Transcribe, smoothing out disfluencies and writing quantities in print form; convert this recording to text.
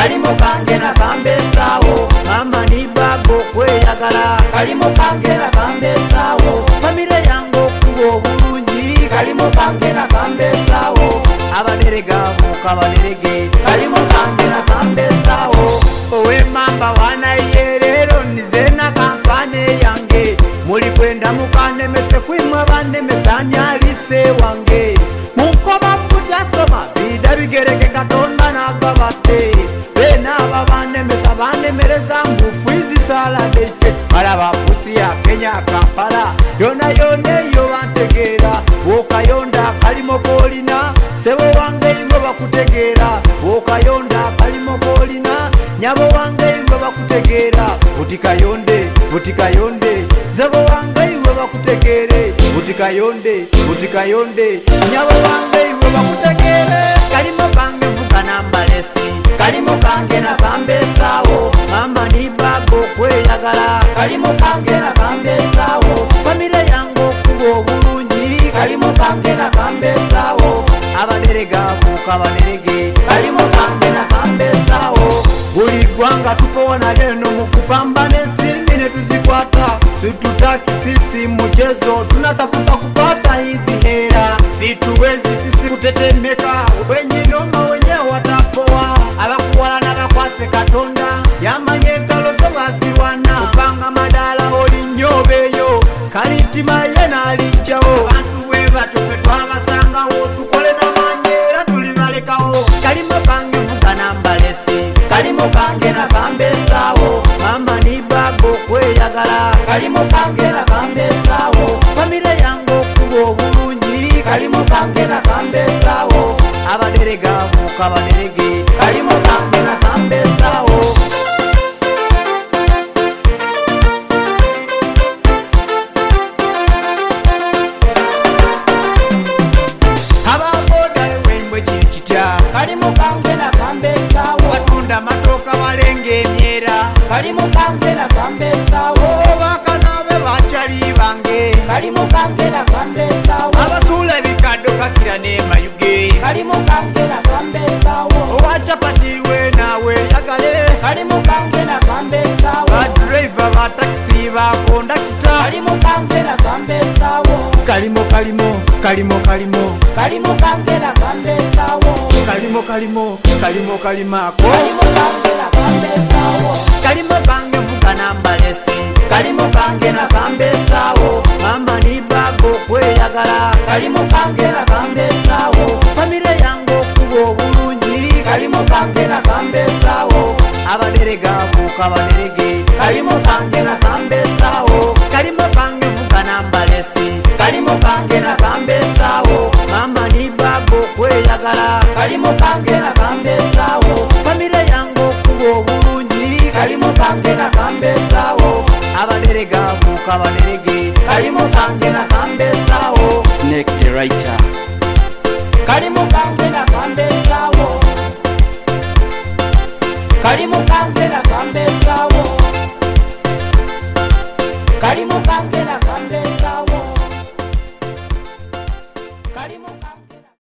kalimo kange nakambesawo mama ni babo kweyagala kalimo kange nakambesawo famire yange okuba obulungi kalimo kange nakambesawo abaderege abuuka baderege kalimo kange nakambesawo owemamba wanayerero nizena kampane yange muli kwenda mukanemese kwimwe banemesani alise wange munkoba mutyasoma bida bigereke katonda nagabate bena aba banemesa banemereza mbufuizi salade ife balaba pusi ya Kenya Kampala yona yone yo bantegera wokayonda kalimo kolina sebo wange ingo bakutegera wokayonda kalimo kolina nyabo wange ingo bakutegera utikayonde utikayonde zabo wange ingo bakutegere utikayonde utikayonde nyabo wange ingo bakutegere kalimo kange vuga nambalesi kalimo kange nakambesawo mama ni babo kweyagala kalimo kange nakambesawo famire yange okuba obulungi kalimo kange nakambesawo abaderege abuuka baderege kalimo kange nakambesawo buli gwanga tupoona leno mukupambana ensimbi netuzikwata situtaki sisi mchezo tunatafuta kupata hizi hera situwezi sisi kutetemeka wenyinoma wenyewe watapoa abakuwala nabakwase katonda yamanye entalo zebwazirwana kupanga madala olinyobeyo kalitima yena alijjawo bantu webatufe twabasangawo tukole namanyera tulibalekawo kalimo kange vuga nambalesi kalimo kange nakambesawo mama ni babo kweyagala kalimo kange nakambesawo famire yange okuba obulungi kalimo kange nakambesawo abaderege abuuka baderege kalimo kange nakambesawo ababoda ewembwe kiri kitya kalimo kange nakambesawo batunda matoka balenge emyera kalimo kange nakambesawo bakanabe bakyali bange kalimo kange nakambesawo abasuula ebikaddo kakira nemayuge kalimo kange nakambesawo owacapati we nawe yagale kalimo kange nakambesawo badriva batakisi bakondakita kalimo kange nakambesawo kalimo kalimo kalimo kalimo kalimo kange nakambesawo kalimo kalimo kalimo kalimako kalimo kange nakambesawo kalimo kange vuga nambalesi kalimo kange nakambesawo mama ni babo kweyagala kalimo kange nakambesawo famire yange okuba obulungi kalimo kange nakambesawo abaderege abuuka baderege kalimo kange nakambesawo kalimo kange vuga nambalesi kalimo kange nakambesawo mama ni babo kweyagala kalimo kange nakambesawo famire yange okuba obulungi kalimo kange nakambesawo abaderege abuuka baderege kalimo kange nakambesawo Snake the writer kalimo kange nakambesawo kalimo kange nakambesawo kalimo kange